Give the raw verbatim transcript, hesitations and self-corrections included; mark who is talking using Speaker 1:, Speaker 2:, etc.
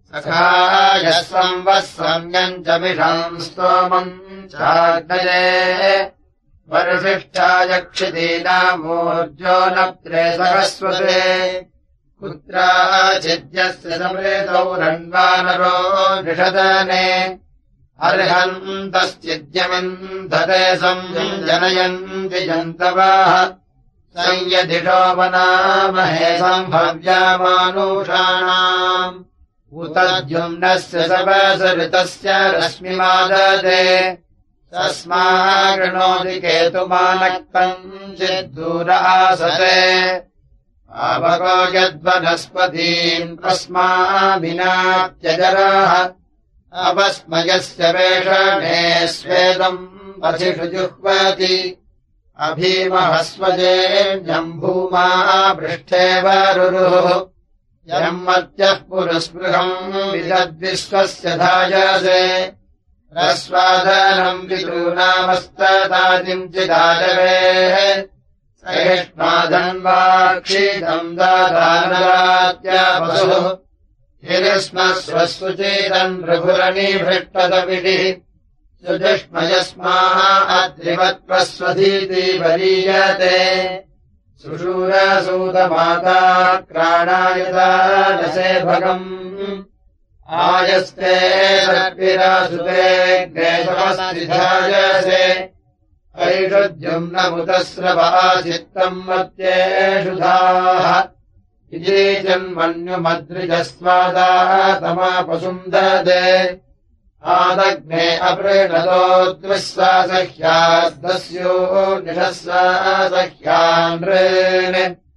Speaker 1: सखायः संवत्सम्यम् च मिषम् स्तोमम् चाग्नये वर्षिष्ठायक्षितीनामूर्जो नप्त्रे सरस्वते कुत्राचिद्यस्य समृतौ रण्वानरो निषदने अर्हन्तश्चिद्यमिन्धते संजनयन्ति जन्तवाः संयदिषो वनामहे सम्भव्यामानुषाणाम् उतद्युम्नस्य सवसरितस्य रश्मिमाददे तस्मागृणोति केतुमानक्तम् चिद्दूर आसते आवको यद्वनस्पतीम् तस्माभिनात्यजराः अपस्मयस्य वेषणे स्वेदम् पथिषु जुह्वति अभीमहस्वजेन्यम् भूमा पृष्ठे वरुरुः यम् मत्यः पुरस्पृहम् विदद्विश्वस्य धायसे रस्वादनम् पितॄणामस्तदादिञ्चिदाजवेः सहिष्णादन्वाक्षीतम् दादानरात्यापसुः हिरिस्मस्वस्वचेतन् प्रभुरणीभृष्टदपिडिः सुजुष्मयस्माः अद्रिवत्प्रस्वधीति वरीयते सुषूरसूतमाता क्राणायदानसे भगम् आयस्ते सर्पिरासुते ग्रेसमस्तिधायसे ऐषुद्युम्नमुतस्रवा चित्तम् मत्येषुधाः इति जन्मन्युमद्रिजस्मादाः तमापसुम् ददे आदग्ने अपृणतो द्विस्वासह्यास्तस्यो निषस्वासह्यान्रेण